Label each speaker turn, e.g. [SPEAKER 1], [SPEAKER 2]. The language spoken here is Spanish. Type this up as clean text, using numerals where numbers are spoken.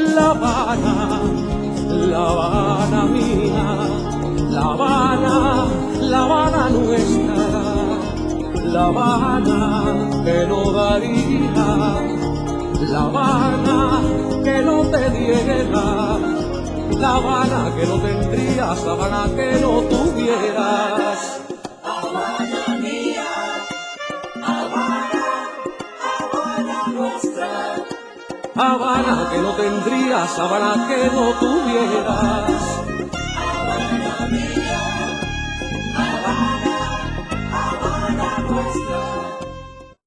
[SPEAKER 1] La Habana mía, La Habana nuestra, La Habana que no daría, La Habana que no te diera, La Habana que no tendrías, La Habana que no tuvieras.
[SPEAKER 2] Habana mía, Habana nuestra,
[SPEAKER 1] Habana que no tendrías, Habana que no tuvieras.